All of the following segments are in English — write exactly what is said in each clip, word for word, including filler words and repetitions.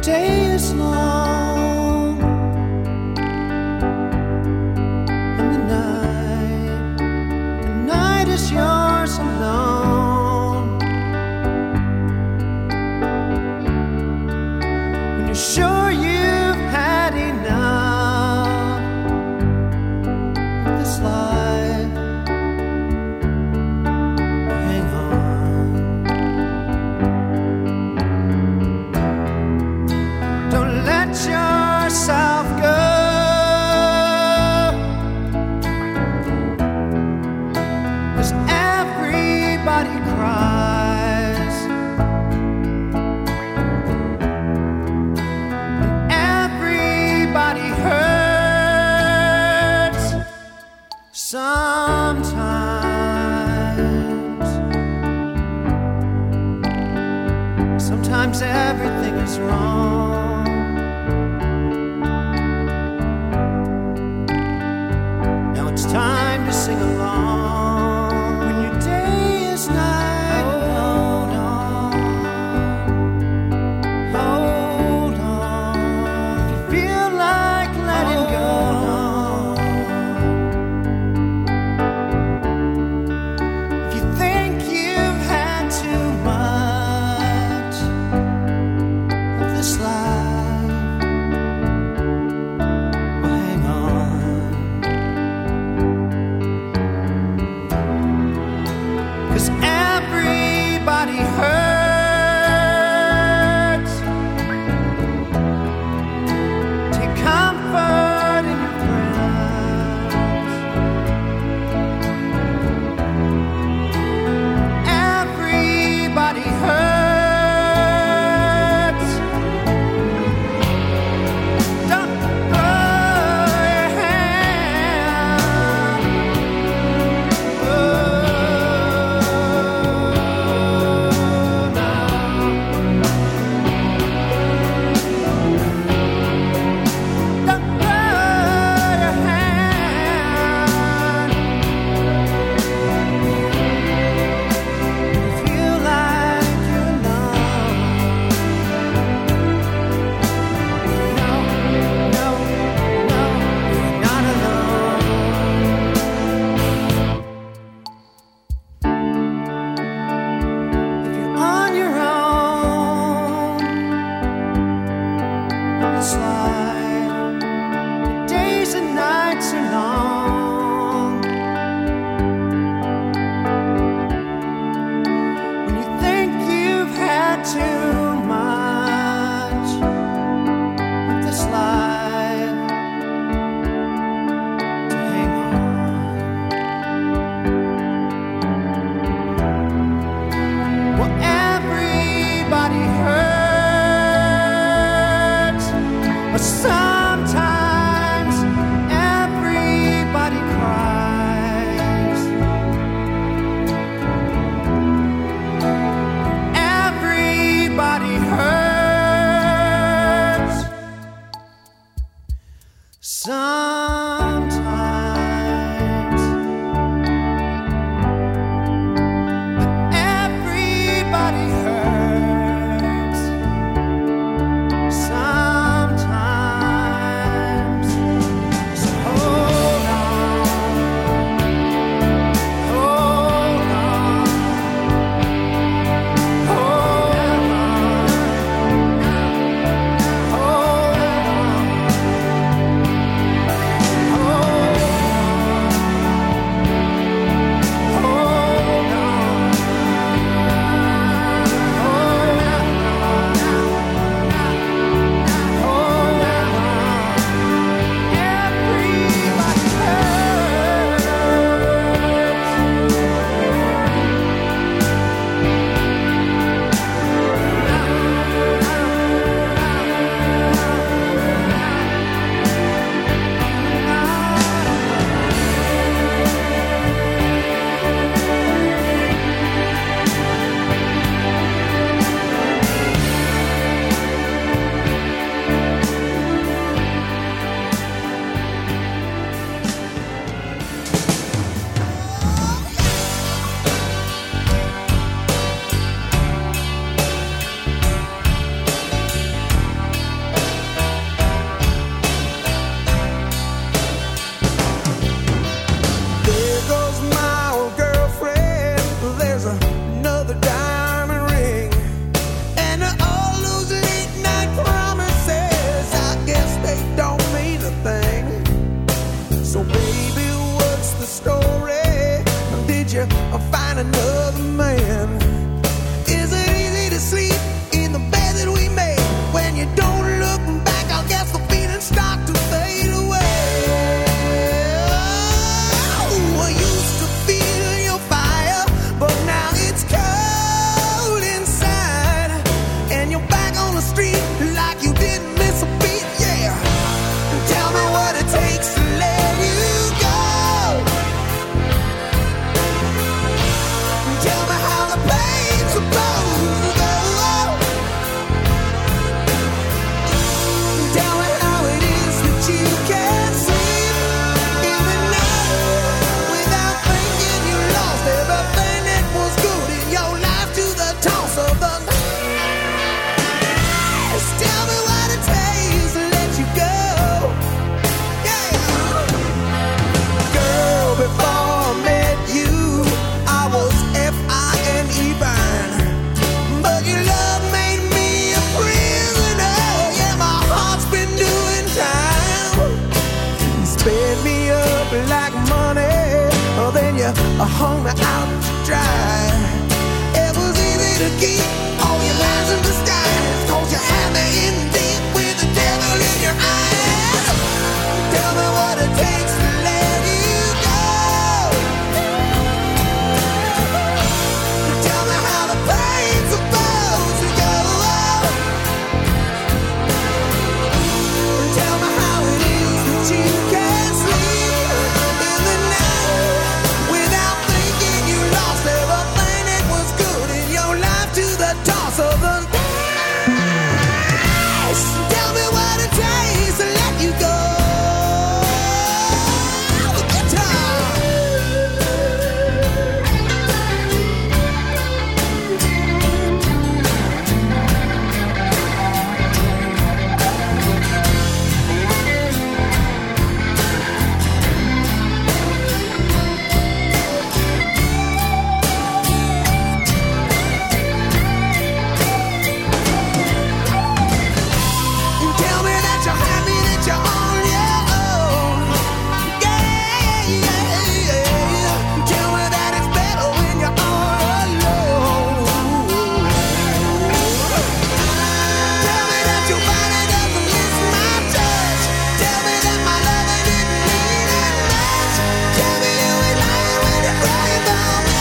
day is long and the night, the night is yours alone. When you're sure you've had enough of this life, hang on. Don't let yourself go, 'cause everybody cries and everybody hurts sometimes. Sometimes everything is wrong. Now it's time to sing along. When your day is night, hold on, hold on. If you feel like letting go, if you think you've had too much of this life, well, hang on. 'Cause everybody hurts. Take comfort in your friends. Everybody hurts. Don't throw your hand. Oh, no. Don't throw your hand. You feel like you're alone. No, no, no, you're not alone. If you're on your own on this life, the days and nights are long. When you think you've had too much of this life, to hang on. Well, everybody hurts, but sometimes everybody cries. Everybody hurts sometimes. But everybody hurts sometimes. hung me out to dry. It was easy to keep all your lies in disguise, 'cause you had me in deep with the devil in your eyes. Tell me what it takes to let you go. Tell me how the pain's supposed to go. Tell me how it is that you can't sleep in the night without thinking you lost everything that was good in your life to the toss of the dice. Tell me what it takes to let you go. The guitar. Tell me that you're happy, that you're on your own. Yeah, yeah, yeah. Tell me that it's better when you're all alone. Tell me that your body doesn't miss my touch. Tell me that my loving didn't mean that much. Tell me you ain't lying when you're crying for me.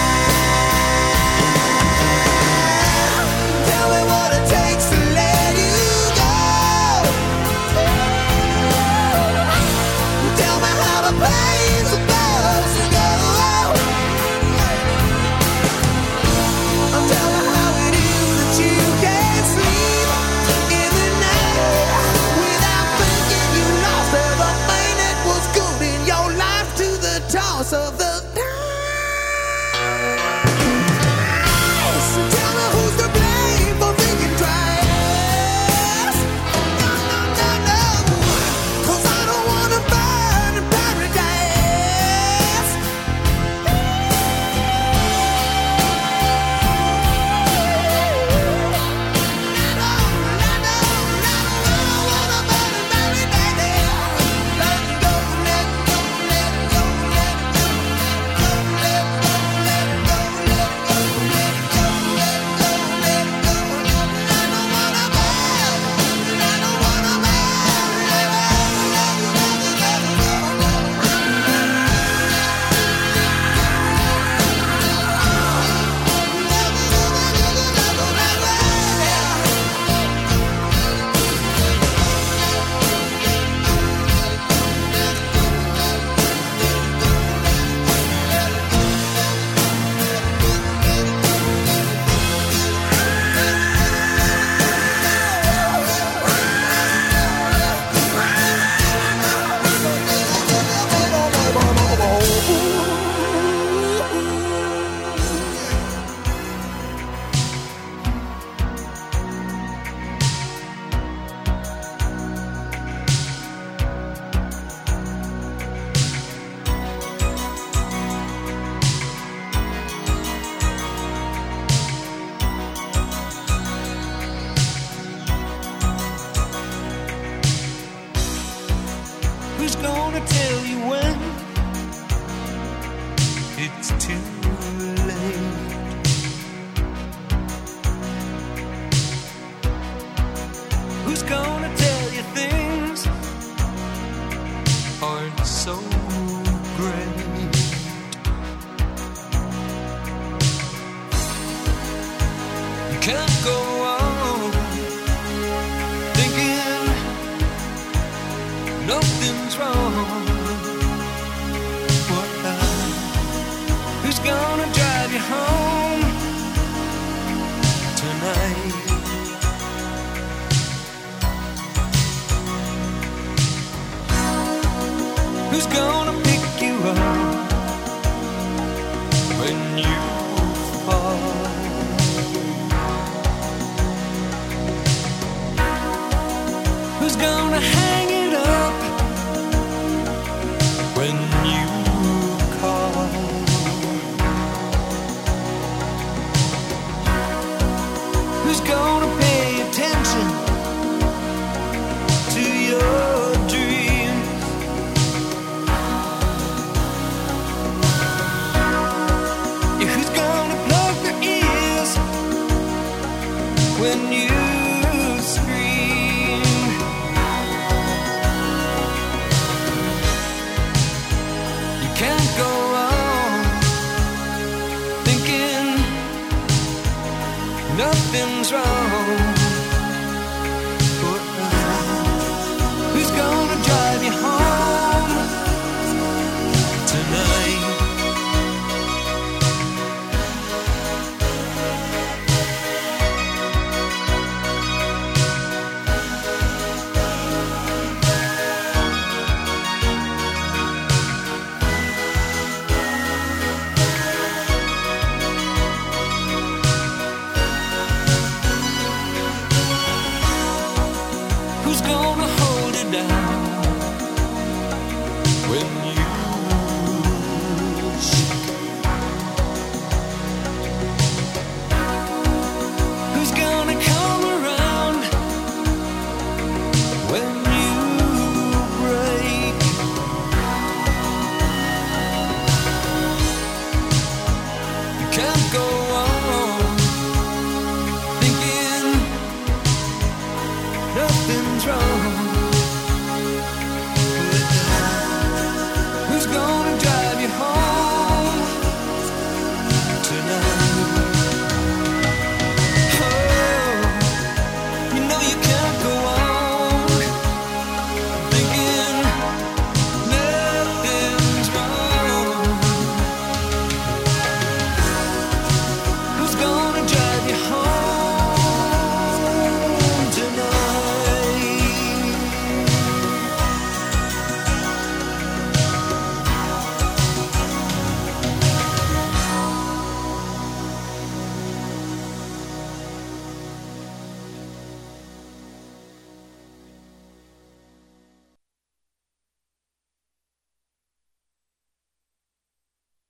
Tell me what it takes to let you go. Tell me how the pain's supposed to go. Tell me how it is that you can't sleep in the night without thinking you lost everything that was good in your life to the toss of the dice. Tell me who's to blame for thinking twice. No, no, no, no, 'cause I don't wanna burn in paradise. No, no, no, no, I don't wanna burn in paradise. Let go, let go, let go, let go, let go, let go, let go, let go, let go, let go, let go. I don't wanna burn, I don't wanna burn, let go, let go, let go. Who's gonna tell you when it's too late? Who's gonna tell you things aren't so great? You can't go on thinking nothing's wrong. What? Who's gonna drive you home tonight? Who's gonna pick you up when you fall? Who's gonna hang it up when you call? Who's gonna pay attention to your dreams? when you scream. You can't go on thinking nothing's wrong. But who's gonna drive you home?